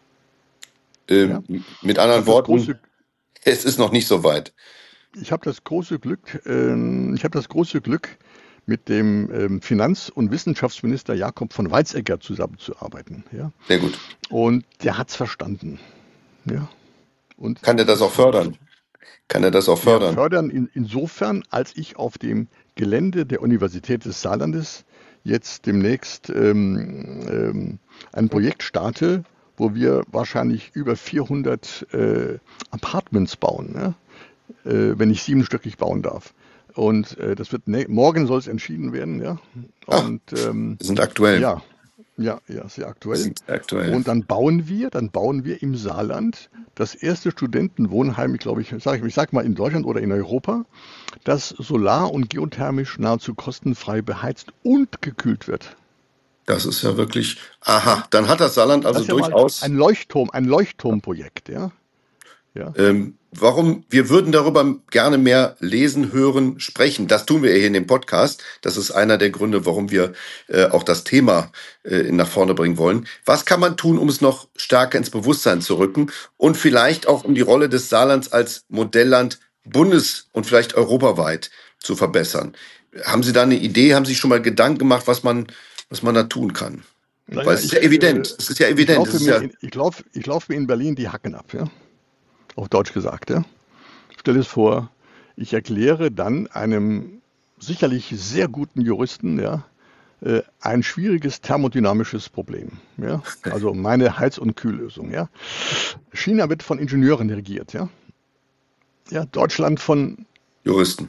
Ja. Ähm, mit Ich anderen habe das Worten, große, es ist noch nicht so weit. ich habe das große Glück, ähm, ich habe das große Glück, mit dem ähm, Finanz- und Wissenschaftsminister Jakob von Weizsäcker zusammenzuarbeiten. Ja. Sehr gut. Und der hat es verstanden. Ja. Und Kann er das es auch folgt. fördern? Kann er das auch Ja, fördern? fördern in, insofern, als ich auf dem Gelände der Universität des Saarlandes jetzt demnächst ähm, ähm, ein Projekt starte, wo wir wahrscheinlich über vierhundert äh, Apartments bauen, ja? äh, wenn ich siebenstöckig bauen darf. Und äh, das wird ne morgen soll es entschieden werden, ja. Ah, Und ähm, wir sind aktuell. ja, ja, ja, sehr Wir aktuell. sind aktuell. Und dann bauen wir, dann bauen wir im Saarland das erste Studentenwohnheim, ich glaube, ich sage ich sag mal in Deutschland oder in Europa, das solar- und geothermisch nahezu kostenfrei beheizt und gekühlt wird. Das ist ja wirklich, Ja? aha, dann hat das Saarland Das also ist ja mal durchaus, ein Leuchtturm, ein Leuchtturmprojekt, ja. Ja. ähm, warum, wir würden darüber gerne mehr lesen, hören, sprechen. Das tun wir hier in dem Podcast. Das ist einer der Gründe, warum wir äh, auch das Thema äh, nach vorne bringen wollen. Was kann man tun, um es noch stärker ins Bewusstsein zu rücken und vielleicht auch um die Rolle des Saarlands als Modellland bundes- und vielleicht europaweit zu verbessern? Haben Sie da eine Idee? Haben Sie sich schon mal Gedanken gemacht, was man, was man da tun kann? Weil Naja, es ist ja ich, äh, evident. Es ist ja ich evident. Es laufe ist mir ja, in, ich lauf, ich lauf mir in Berlin die Hacken ab, ja. Auf Deutsch gesagt, ja. Stell es vor, ich erkläre dann einem sicherlich sehr guten Juristen, ja, äh, ein schwieriges thermodynamisches Problem. Ja? Also meine Heiz- und Kühllösung. Ja? China wird von Ingenieuren regiert. Ja? Ja, Deutschland von Juristen.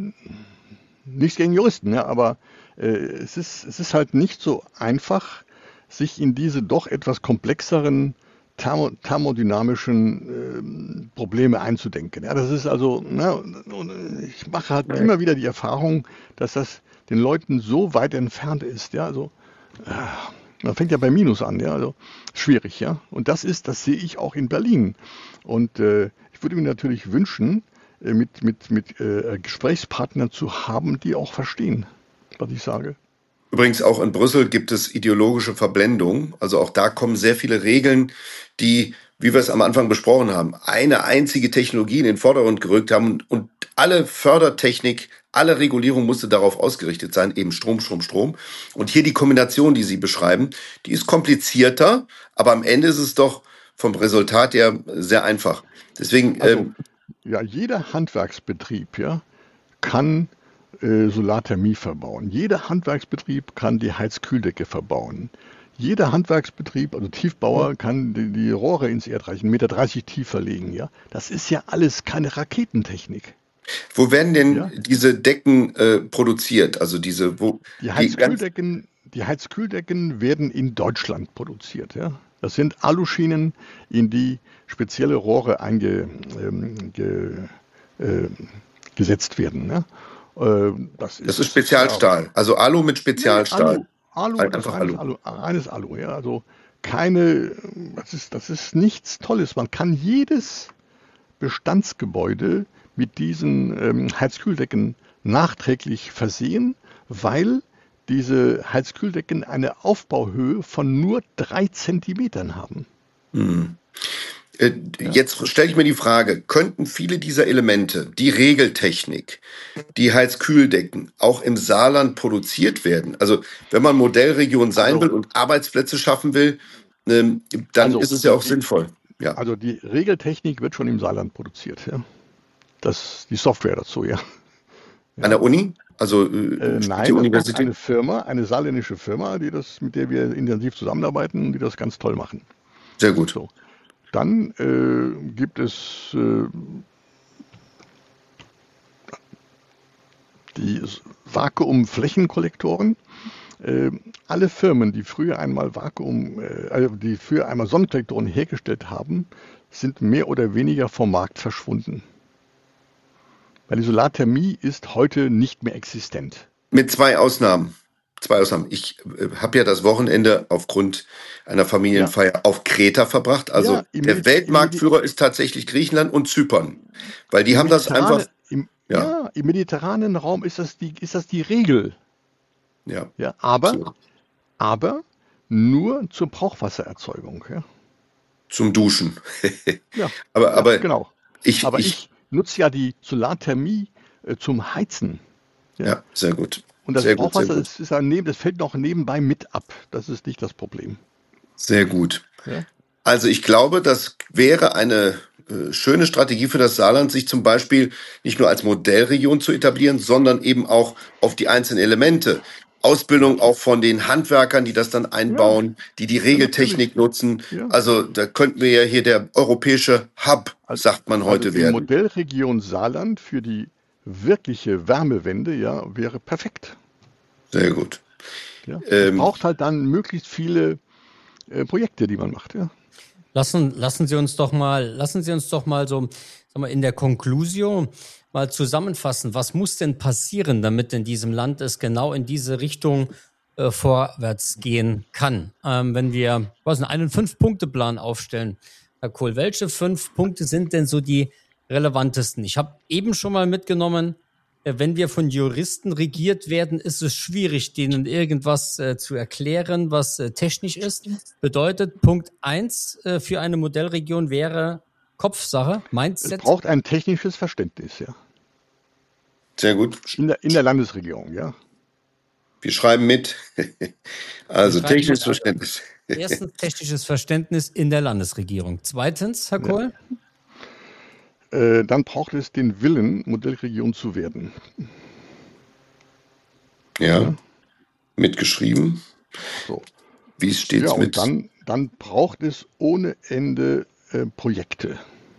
nichts gegen Juristen, ja, aber äh, es, ist, es ist halt nicht so einfach, sich in diese doch etwas komplexeren thermo thermodynamischen ähm, Probleme einzudenken. Ja, das ist also, ne, und ich mache halt immer wieder die Erfahrung, dass das den Leuten so weit entfernt ist. Ja, also äh, man fängt ja bei Minus an, ja, also schwierig, ja. Und das ist, das sehe ich auch in Berlin. Und äh, ich würde mir natürlich wünschen, äh, mit, mit, mit äh, Gesprächspartnern zu haben, die auch verstehen, was ich sage. Übrigens auch in Brüssel gibt es ideologische Verblendung. Also auch da kommen sehr viele Regeln, die, wie wir es am Anfang besprochen haben, eine einzige Technologie in den Vordergrund gerückt haben und, und alle Fördertechnik, alle Regulierung musste darauf ausgerichtet sein, eben Strom, Strom, Strom. Und hier die Kombination, die Sie beschreiben, die ist komplizierter, aber am Ende ist es doch vom Resultat her sehr einfach. Deswegen, Also, ähm, ja, jeder Handwerksbetrieb, ja, kann äh, Solarthermie verbauen. Jeder Handwerksbetrieb kann die Heizkühldecke verbauen. Jeder Handwerksbetrieb, also Tiefbauer, kann die, die Rohre ins Erdreich einen Meter dreißig tiefer legen. Ja? Das ist ja alles keine Raketentechnik. wo werden denn Ja? diese Decken äh, produziert? Also diese, wo Die die ganz, Heizkühldecken, die Heizkühldecken werden in Deutschland produziert. Ja? Das sind Aluschienen, in die spezielle Rohre einge, ähm, ge, äh, gesetzt werden. Ne? Äh, das das ist ist, ja, Spezialstahl. Also Alu mit nee, nee, Spezialstahl. Alu, Alu, Ein- das ist Einfach reines Alu. Alu, reines Alu, ja, also keine, das ist, das ist nichts Tolles. Man kann jedes Bestandsgebäude mit diesen ähm, Heizkühldecken nachträglich versehen, weil diese Heizkühldecken eine Aufbauhöhe von nur drei Zentimetern haben. Hm. Äh, Ja? Jetzt stelle ich mir die Frage, könnten viele dieser Elemente, die Regeltechnik, die Heizkühldecken, auch im Saarland produziert werden? Also wenn man Modellregion sein will Also, und Arbeitsplätze schaffen will, ähm, dann also ist es ja die, auch die, sinnvoll. Ja. also die Regeltechnik wird schon im Saarland produziert. Ja? Das, die Software dazu, ja. An Ja? der Uni? Also äh, Äh, spielt die nein, das macht Universität? eine Firma, eine saarländische Firma, die das, mit der wir intensiv zusammenarbeiten, die das ganz toll machen. Sehr gut. So. Dann äh, gibt es äh, die Vakuumflächenkollektoren. Äh, alle Firmen, die früher einmal Vakuum, äh, die früher einmal Sonnenkollektoren hergestellt haben, sind mehr oder weniger vom Markt verschwunden. Weil die Solarthermie ist heute nicht mehr existent. Mit zwei Ausnahmen. Zwei Ausnahmen. Ich äh, habe ja das Wochenende aufgrund einer Familienfeier ja. auf Kreta verbracht. Also ja, der Medi- Weltmarktführer ist tatsächlich Griechenland und Zypern. Weil die haben das einfach... Im, ja. ja, im mediterranen Raum ist das die, ist das die Regel. Ja. Ja, aber, So. aber nur zur Brauchwassererzeugung. Ja, Zum Duschen. ja, aber ja aber genau. ich, Aber ich, ich nutze ja die Solarthermie äh, zum Heizen. Ja. ja, sehr gut. Und das sehr gut, sehr Brauchwasser, gut. das, ist ein neben, das fällt noch nebenbei mit ab. Das ist nicht das Problem. Sehr gut. Ja. Also ich glaube, das wäre eine äh, schöne Strategie für das Saarland, sich zum Beispiel nicht nur als Modellregion zu etablieren, sondern eben auch auf die einzelnen Elemente. Ausbildung auch von den Handwerkern, die das dann einbauen, ja. die die Regeltechnik ja, nutzen. Ja. Also da könnten wir ja hier der europäische Hub, also, sagt man heute, also die werden. Die Modellregion Saarland für die wirkliche Wärmewende ja wäre perfekt. Sehr gut. Ja, ähm, es braucht halt dann möglichst viele äh, Projekte, die man macht. Ja. Lassen, lassen Sie uns doch mal, lassen Sie uns doch mal so, sagen wir, in der Conclusio mal zusammenfassen. Was muss denn passieren, damit in diesem Land es genau in diese Richtung äh, vorwärts gehen kann? Ähm, wenn wir was, einen Fünf-Punkte-Plan aufstellen, Herr Kohl, welche fünf Punkte sind denn so die relevantesten? Ich habe eben schon mal mitgenommen, äh, wenn wir von Juristen regiert werden, ist es schwierig, denen irgendwas äh, zu erklären, was äh, technisch ist. Bedeutet, Punkt eins äh, für eine Modellregion wäre Kopfsache, Mindset. Es braucht ein technisches Verständnis, ja. Sehr gut. In der, in der Landesregierung, ja. Wir schreiben mit. Also Wir schreiben technisches mit, Verständnis. Erstens technisches Verständnis in der Landesregierung. Zweitens, Herr Kohl? Ja. Äh, dann braucht es den Willen, Modellregion zu werden. Ja, ja. Mitgeschrieben. So. Wie steht es ja, mit? Und dann, dann braucht es ohne Ende äh, Projekte.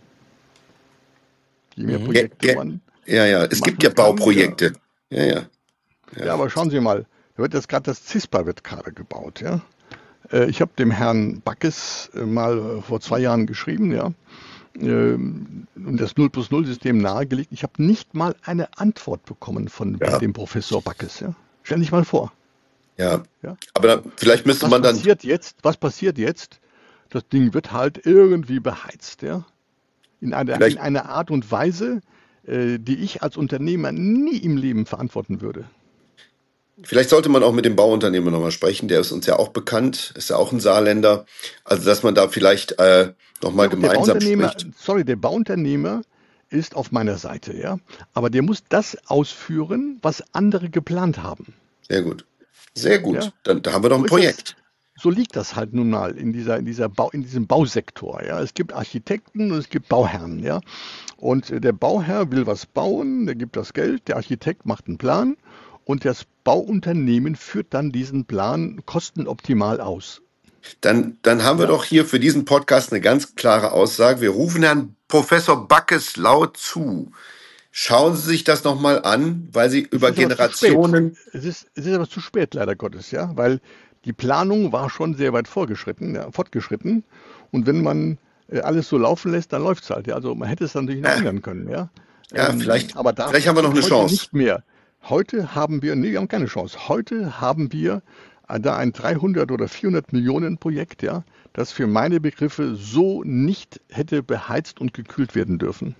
Je mehr Projekte ja, ja, man. Ja, ja, es gibt ja Bauprojekte. Ja, ja. Ja, ja. ja aber schauen Sie mal, da wird jetzt gerade das CISPA wird gerade gebaut, ja. Äh, ich habe dem Herrn Backes äh, mal vor zwei Jahren geschrieben, ja. Äh, und das null plus null System nahegelegt. Ich habe nicht mal eine Antwort bekommen von ja. dem Professor Backes, ja. Stell dich mal vor. Ja, ja. aber dann, vielleicht müsste was man dann... Passiert jetzt, was passiert jetzt? Das Ding wird halt irgendwie beheizt, ja. In einer, in einer Art und Weise, äh, die ich als Unternehmer nie im Leben verantworten würde. Vielleicht sollte man auch mit dem Bauunternehmer nochmal sprechen, der ist uns ja auch bekannt, ist ja auch ein Saarländer. Also, dass man da vielleicht äh, nochmal ja, gemeinsam spricht. Sorry, der Bauunternehmer ist auf meiner Seite, ja. Aber der muss das ausführen, was andere geplant haben. Sehr gut. Sehr gut. Ja? Dann da haben wir doch ein so Projekt. Das, so liegt das halt nun mal in dieser, in dieser Bau, in diesem Bausektor, ja. Es gibt Architekten und es gibt Bauherren, ja. Und der Bauherr will was bauen, der gibt das Geld, der Architekt macht einen Plan und das Bauunternehmen führt dann diesen Plan kostenoptimal aus. Dann, dann haben wir ja. doch hier für diesen Podcast eine ganz klare Aussage. Wir rufen Herrn Professor Backes laut zu. Schauen Sie sich das nochmal an, weil Sie über Generationen... Es ist, es ist aber zu spät, leider Gottes, ja, weil die Planung war schon sehr weit vorgeschritten, ja, fortgeschritten. Und wenn man äh, alles so laufen lässt, dann läuft es halt. Ja. Also man hätte es dann natürlich noch ja. ändern können. Ja, ja ähm, vielleicht, aber da vielleicht haben wir noch eine Chance. Nicht mehr. Heute haben wir, nee, wir haben keine Chance. Heute haben wir äh, da ein dreihundert oder vierhundert Millionen Projekt, ja, das für meine Begriffe so nicht hätte beheizt und gekühlt werden dürfen.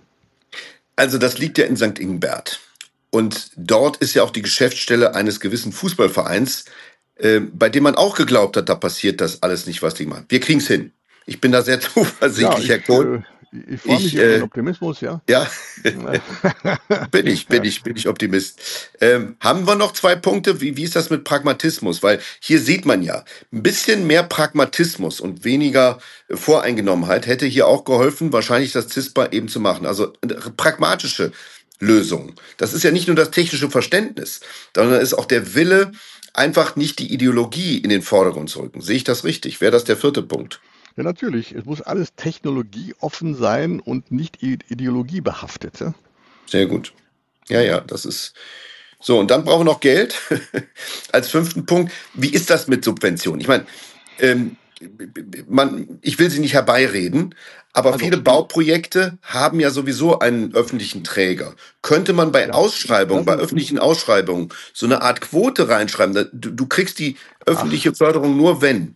Also das liegt ja in Sankt Ingbert. Und dort ist ja auch die Geschäftsstelle eines gewissen Fußballvereins, äh, bei dem man auch geglaubt hat, da passiert das alles nicht, was die machen. Wir kriegen's hin. Ich bin da sehr zuversichtlich, ja, ich, Herr Kohl. Äh, ich freue mich über den Optimismus, ja. Ja, bin ich, bin ich, bin ich Optimist. Ähm, haben wir noch zwei Punkte? Wie, wie ist das mit Pragmatismus? Weil hier sieht man ja, ein bisschen mehr Pragmatismus und weniger Voreingenommenheit hätte hier auch geholfen, wahrscheinlich das CISPA eben zu machen. Also pragmatische Lösungen. Das ist ja nicht nur das technische Verständnis, sondern ist auch der Wille, einfach nicht die Ideologie in den Vordergrund zu rücken. Sehe ich das richtig? Wäre das der vierte Punkt? Ja, natürlich. Es muss alles technologieoffen sein und nicht ideologiebehaftet. Ja? Sehr gut. Ja, ja, das ist so. Und dann brauchen wir noch Geld als fünften Punkt. Wie ist das mit Subventionen? Ich meine, ähm, man, ich will sie nicht herbeireden, aber Also, viele Bauprojekte haben ja sowieso einen öffentlichen Träger. Könnte man bei ja, Ausschreibungen, bei lassen, öffentlichen Ausschreibungen so eine Art Quote reinschreiben? Da- Du, du kriegst die ach, öffentliche Förderung nur wenn.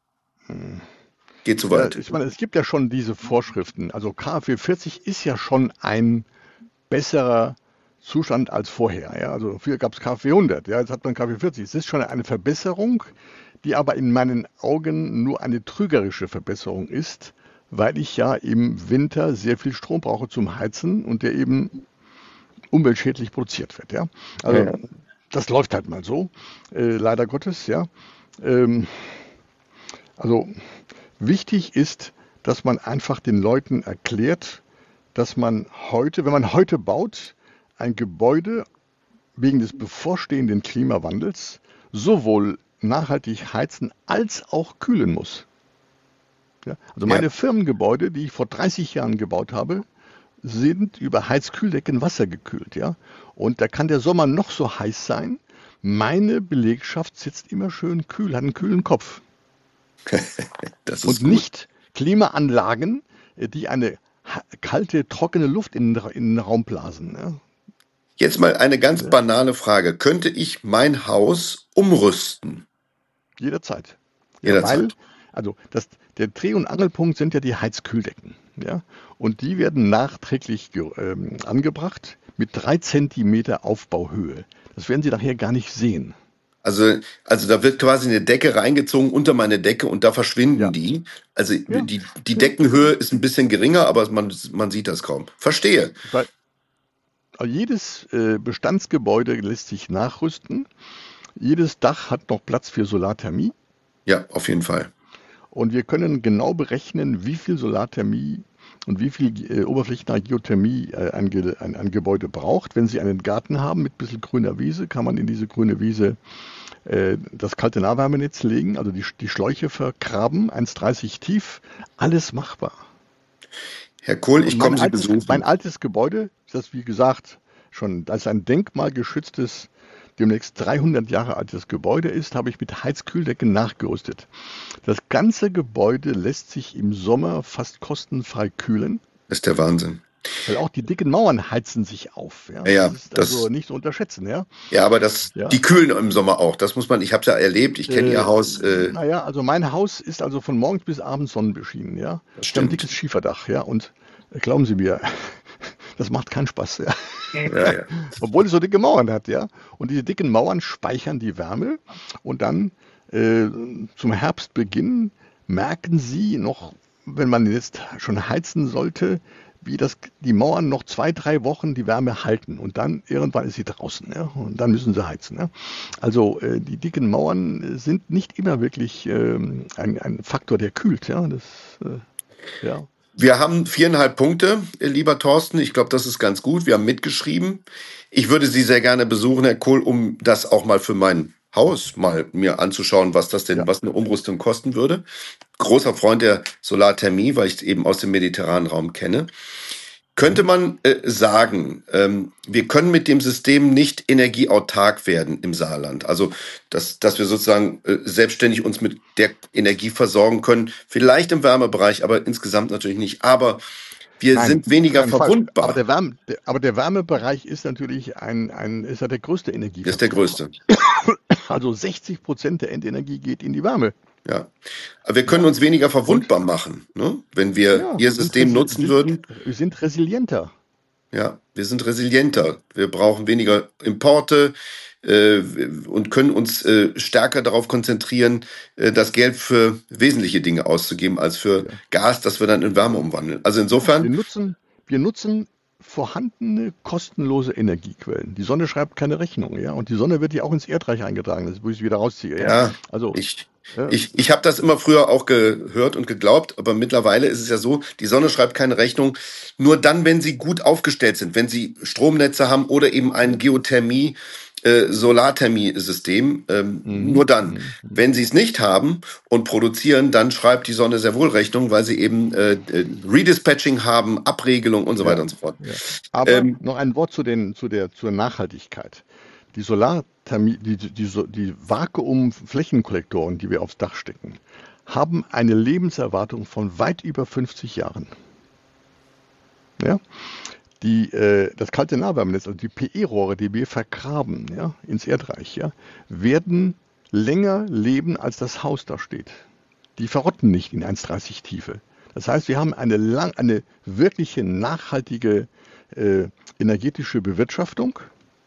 Geht zu ja, weit. ich meine, es gibt ja schon diese Vorschriften. Also K fW vierzig ist ja schon ein besserer Zustand als vorher. Ja? Also früher gab es K fW hundert, ja, jetzt hat man K fW vierzig. Es ist schon eine Verbesserung, die aber in meinen Augen nur eine trügerische Verbesserung ist, weil ich ja im Winter sehr viel Strom brauche zum Heizen und der eben umweltschädlich produziert wird. Ja? Ja, Also ja. das läuft halt mal so, äh, leider Gottes. Ja? Ähm, also wichtig ist, dass man einfach den Leuten erklärt, dass man heute, wenn man heute baut, ein Gebäude wegen des bevorstehenden Klimawandels sowohl nachhaltig heizen als auch kühlen muss. Ja, also Ja. meine Firmengebäude, die ich vor dreißig Jahren gebaut habe, sind über Heizkühldecken wassergekühlt. Ja? Und da kann der Sommer noch so heiß sein. Meine Belegschaft sitzt immer schön kühl, hat einen kühlen Kopf. Das ist Und gut. nicht Klimaanlagen, äh, die eine ha- kalte, trockene Luft in, den Ra- in den Raum blasen. Ja? Jetzt mal eine ganz Ja, banale Frage. Könnte ich mein Haus umrüsten? jederzeit. Ja, weil, Jederzeit. also das, der Dreh- und Angelpunkt sind ja die Heizkühldecken. Ja? Und die werden nachträglich ge- ähm, angebracht mit drei Zentimeter Aufbauhöhe. Das werden Sie nachher gar nicht sehen. Also, also da wird quasi eine Decke reingezogen unter meine Decke und da verschwinden Ja, die. Also ja, die, die ja. Deckenhöhe ist ein bisschen geringer, aber man, man sieht das kaum. Verstehe. Weil jedes äh, Bestandsgebäude lässt sich nachrüsten. Jedes Dach hat noch Platz für Solarthermie. Ja, auf jeden Fall. Und wir können genau berechnen, wie viel Solarthermie und wie viel äh, oberflächennahe Geothermie äh, ein, Ge ein, ein Gebäude braucht. Wenn Sie einen Garten haben mit ein bisschen grüner Wiese, kann man in diese grüne Wiese äh, das kalte Nahwärmenetz legen, also die, die Schläuche vergraben, eins Komma dreißig tief. Alles machbar. Herr Kohl, ich Und mein komme Sie altes, mein besuchen. altes Gebäude, das wie gesagt schon als ein denkmalgeschütztes, demnächst dreihundert Jahre altes Gebäude ist, habe ich mit Heizkühldecken nachgerüstet. Das ganze Gebäude lässt sich im Sommer fast kostenfrei kühlen, Das ist der Wahnsinn. weil auch die dicken Mauern heizen sich auf. Ja, Ja, das ja, ist also das, nicht zu unterschätzen. Ja, ja, aber das, ja. die kühlen im Sommer auch. Das muss man, ich habe es ja erlebt. Ich kenne Ihr Äh, Haus. Äh, naja, also mein Haus ist also von morgens bis abends sonnenbeschienen. Ja, das ich habe ein stimmt. dickes Schieferdach. Ja, und äh, glauben Sie mir, das macht keinen Spaß. Ja. Ja, ja. Obwohl es so dicke Mauern hat, ja. Und diese dicken Mauern speichern die Wärme und dann äh, zum Herbstbeginn merken Sie noch, wenn man jetzt schon heizen sollte, wie das, die Mauern noch zwei, drei Wochen die Wärme halten und dann irgendwann ist sie draußen, ja, und dann müssen sie heizen. Ja. Also äh, die dicken Mauern sind nicht immer wirklich ähm, ein, ein Faktor, der kühlt, ja. Das, äh, ja. Wir haben viereinhalb Punkte, äh, lieber Thorsten. Ich glaube, das ist ganz gut. Wir haben mitgeschrieben. Ich würde Sie sehr gerne besuchen, Herr Kohl, um das auch mal für mein Haus mal mir anzuschauen, was das denn, Ja. was eine Umrüstung kosten würde. Großer Freund der Solarthermie, weil ich es eben aus dem mediterranen Raum kenne. Könnte man äh, sagen, ähm, wir können mit dem System nicht energieautark werden im Saarland? Also, dass, dass wir sozusagen äh, selbstständig uns mit der Energie versorgen können, vielleicht im Wärmebereich, aber insgesamt natürlich nicht. Aber wir Nein, sind auf weniger keinen Fall. Aber verwundbar. der, Wärme, der, aber der Wärmebereich ist natürlich ein, ein, ist ja der größte Das ist der Energieverbraucher. größte. Also sechzig Prozent der Endenergie geht in die Wärme. Ja. Aber wir können Ja. uns weniger Und verwundbar machen, ne? Wenn wir ja, Ihr wir sind, System resi nutzen sind, würden. wir sind resilienter. Ja, wir sind resilienter. Wir brauchen weniger Importe äh, und können uns äh, stärker darauf konzentrieren, äh, das Geld für wesentliche Dinge auszugeben, als für Ja. Gas, das wir dann in Wärme umwandeln. Also Ja, wir insofern, nutzen, wir nutzen vorhandene kostenlose Energiequellen. Die Sonne schreibt keine Rechnung, ja. Und die Sonne wird ja auch ins Erdreich eingetragen, das ist, wo ich sie wieder rausziehe, ja. ja, Also, ich, ja, ich, ich habe das immer früher auch gehört und geglaubt, aber mittlerweile ist es ja so, die Sonne schreibt keine Rechnung. Nur dann, wenn sie gut aufgestellt sind, wenn sie Stromnetze haben oder eben einen Geothermie äh, Solarthermie-System. Ähm, Mhm. Nur dann. Mhm. Wenn sie es nicht haben und produzieren, dann schreibt die Sonne sehr wohl Rechnung, weil sie eben äh, äh, Redispatching haben, Abregelung und so weiter Ja, und so fort. ja. Aber Ähm, noch ein Wort zu den, zu der, zur Nachhaltigkeit. Die Solarthermie, die, die, die, so- die Vakuum-Flächenkollektoren, die wir aufs Dach stecken, haben eine Lebenserwartung von weit über fünfzig Jahren. Ja? Die, äh, das kalte Nahwärmenetz, also die P E-Rohre, die wir vergraben, ja, ins Erdreich, ja, werden länger leben, als das Haus da steht. Die verrotten nicht in eins Komma dreißig Tiefe. Das heißt, wir haben eine, lang, eine wirkliche nachhaltige äh, energetische Bewirtschaftung.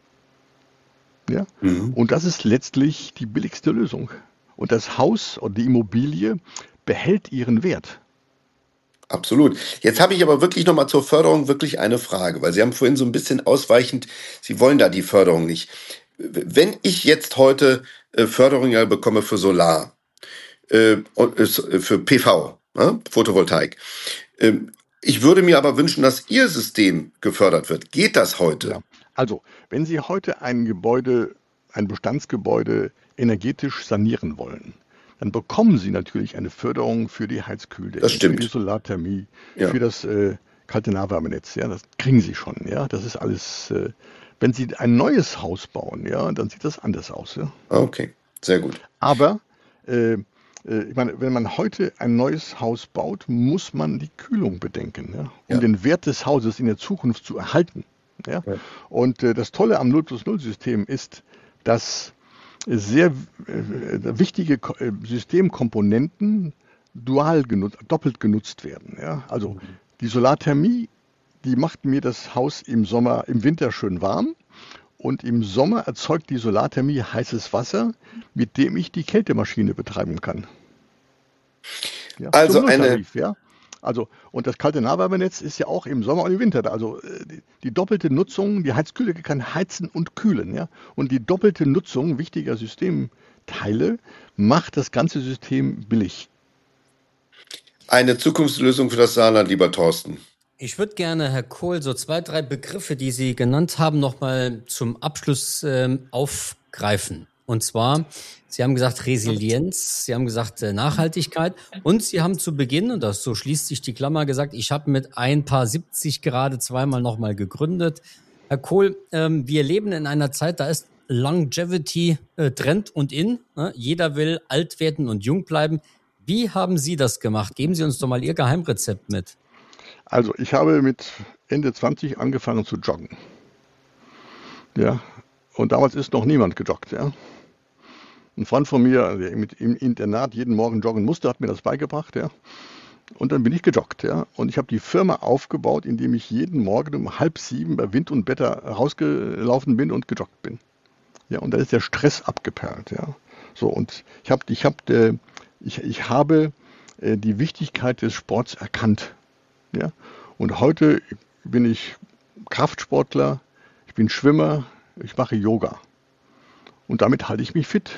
Ja? mhm. Und das ist letztlich die billigste Lösung. Und das Haus oder die Immobilie behält ihren Wert. Absolut. Jetzt habe ich aber wirklich nochmal zur Förderung wirklich eine Frage, weil Sie haben vorhin so ein bisschen ausweichend, Sie wollen da die Förderung nicht. Wenn ich jetzt heute äh, Förderung ja bekomme für Solar, äh, und, äh, für P V, ne, Photovoltaik, ähm, ich würde mir aber wünschen, dass Ihr System gefördert wird. Geht das heute? Ja. Also, wenn Sie heute ein Gebäude, ein Bestandsgebäude energetisch sanieren wollen, dann bekommen Sie natürlich eine Förderung für die Heizkühldecke, Das für die stimmt. Solarthermie, Ja. für das äh, kalte Nahwärmenetz. Ja, das kriegen Sie schon. Ja, das ist alles. Äh, wenn Sie ein neues Haus bauen, ja, dann sieht das anders aus. Ja. Okay, sehr gut. Aber äh, äh, ich meine, wenn man heute ein neues Haus baut, muss man die Kühlung bedenken, ja, um Ja. den Wert des Hauses in der Zukunft zu erhalten. Ja. Ja. Und äh, das Tolle am null plus null System ist, dass sehr äh, wichtige Ko- äh, Systemkomponenten dual genutzt, doppelt genutzt werden. Ja. Also die Solarthermie, die macht mir das Haus im Sommer, im Winter schön warm. Und im Sommer erzeugt die Solarthermie heißes Wasser, mit dem ich die Kältemaschine betreiben kann. Ja, zum Also eine, Nulltarif, ja. Also, und das kalte Nahwärmenetz ist ja auch im Sommer und im Winter da. Also äh, die, die doppelte Nutzung, die Heizkühlung kann heizen und kühlen, ja. Und die doppelte Nutzung wichtiger Systemteile macht das ganze System billig. eine Zukunftslösung für das Saarland, lieber Thorsten. Ich würde gerne, Herr Kohl, so zwei, drei Begriffe, die Sie genannt haben, nochmal zum Abschluss ähm, aufgreifen. Und zwar, Sie haben gesagt Resilienz, Sie haben gesagt äh, Nachhaltigkeit und Sie haben zu Beginn, und das so schließt sich die Klammer, gesagt, ich habe mit ein paar siebzig gerade zweimal nochmal gegründet. Herr Kohl, ähm, wir leben in einer Zeit, da ist Longevity äh, Trend und in. Ne? Jeder will alt werden und jung bleiben. Wie haben Sie das gemacht? Geben Sie uns doch mal Ihr Geheimrezept mit. Also, ich habe mit Ende zwanzig angefangen zu joggen. Ja, und damals ist noch niemand gejoggt, ja. Ein Freund von mir, der mit im Internat jeden Morgen joggen musste, hat mir das beigebracht, ja. Und dann bin ich gejoggt, ja. Und ich habe die Firma aufgebaut, indem ich jeden Morgen um halb sieben bei Wind und Wetter rausgelaufen bin und gejoggt bin. Ja, und da ist der Stress abgeperlt, ja. So, und ich habe, ich habe, äh, ich, ich habe äh, die Wichtigkeit des Sports erkannt, ja. Und heute bin ich Kraftsportler, ich bin Schwimmer, ich mache Yoga. Und damit halte ich mich fit.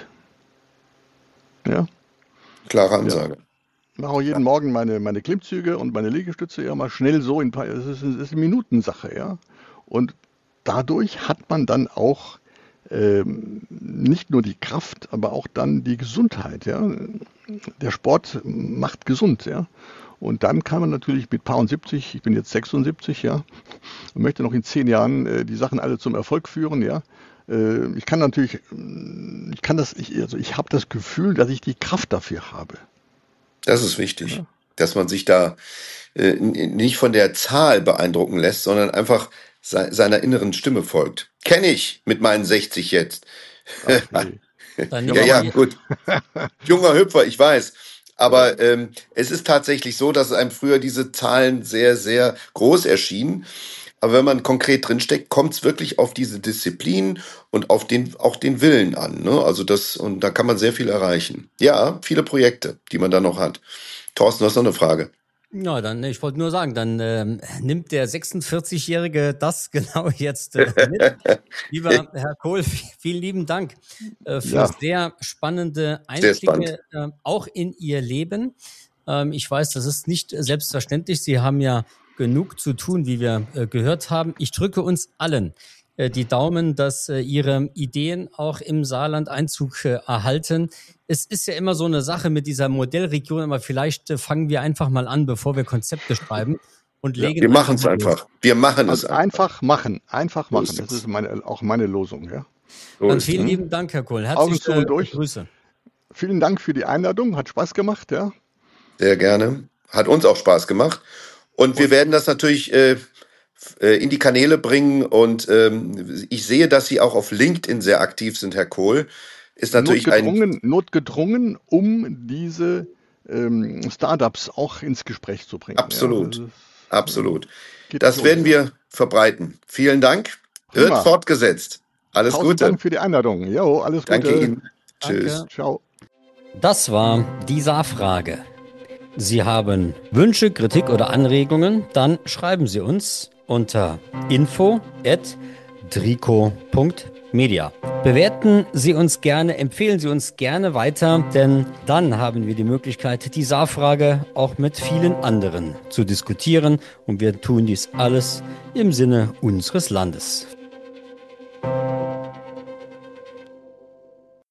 Ja, Klare ja. Ansage. Ich mache auch jeden Morgen meine, meine Klimmzüge und meine Liegestütze ja mal schnell so in ein paar, das ist, das ist eine Minutensache, ja. Und dadurch hat man dann auch ähm, nicht nur die Kraft, aber auch dann die Gesundheit, ja. Der Sport macht gesund, ja. Und dann kann man natürlich mit Paar siebzig, ich bin jetzt sechsundsiebzig, ja, und möchte noch in zehn Jahren äh, die Sachen alle zum Erfolg führen, ja. Äh, ich kann natürlich, ich kann das, ich, also ich habe das Gefühl, dass ich die Kraft dafür habe. Das ist wichtig, Ja. dass man sich da äh, n- nicht von der Zahl beeindrucken lässt, sondern einfach se seiner inneren Stimme folgt. Kenne ich mit meinen sechzig jetzt. Ach nee. Dann Ja, nehmen ja, wir gut. Junger Hüpfer, ich weiß. Aber ähm, es ist tatsächlich so, dass einem früher diese Zahlen sehr, sehr groß erschienen. Aber wenn man konkret drinsteckt, kommt es wirklich auf diese Disziplin und auf den, auch den Willen an. Ne? Also das, und da kann man sehr viel erreichen. Ja, viele Projekte, die man da noch hat. Thorsten, du hast noch eine Frage. Ja, dann, ich wollte nur sagen, dann ähm, nimmt der sechsundvierzig-Jährige das genau jetzt äh, mit. Lieber Herr Kohl, vielen lieben Dank äh, für Ja. sehr spannende Sehr spannend. Einblicke, äh, auch in Ihr Leben. Ähm, ich weiß, das ist nicht selbstverständlich. Sie haben ja genug zu tun, wie wir äh, gehört haben. Ich drücke uns allen äh, die Daumen, dass äh, Ihre Ideen auch im Saarland Einzug äh, erhalten. Es ist ja immer so eine Sache mit dieser Modellregion, aber vielleicht äh, fangen wir einfach mal an, bevor wir Konzepte schreiben und Ja, legen Wir einfach machen es mal los. einfach. Wir machen es Also einfach. einfach machen, einfach So machen. ist Das es. ist meine, auch meine Losung. Ja. So Dann ist vielen es. lieben Dank, Herr Kohl. Augen zu Herzliche und durch. Grüße. Vielen Dank für die Einladung, hat Spaß gemacht. Ja. Sehr gerne. Hat uns auch Spaß gemacht. Und wir Und werden das natürlich äh, f- äh, in die Kanäle bringen. Und ähm, ich sehe, dass Sie auch auf LinkedIn sehr aktiv sind, Herr Kohl. Ist natürlich ein, notgedrungen, notgedrungen, um diese ähm, Startups auch ins Gespräch zu bringen. Ja. absolut, Also, absolut. geht Das so. werden Ja. wir verbreiten. Vielen Dank. Wird Prima. fortgesetzt. Alles Tausend Gute. Dank für die Einladung. Jo, alles Danke Gute. Ihnen. Tschüss. Danke. Ciao. Das war die Saarfrage. Sie haben Wünsche, Kritik oder Anregungen? Dann schreiben Sie uns unter info at drico punkt media. Bewerten Sie uns gerne, empfehlen Sie uns gerne weiter, denn dann haben wir die Möglichkeit, die Saarfrage auch mit vielen anderen zu diskutieren und wir tun dies alles im Sinne unseres Landes.